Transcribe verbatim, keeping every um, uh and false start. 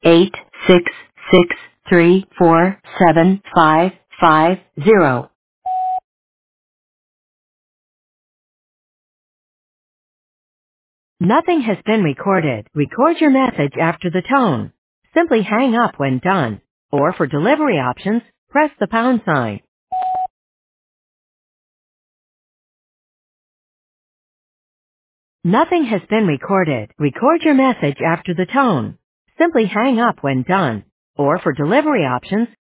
eight six six three four seven five five zero. Nothing has been recorded. Record your message after the tone. Simply hang up when done. Or for delivery options, press the pound sign. Nothing has been recorded. Record your message after the tone. Simply hang up when done. Or for delivery options,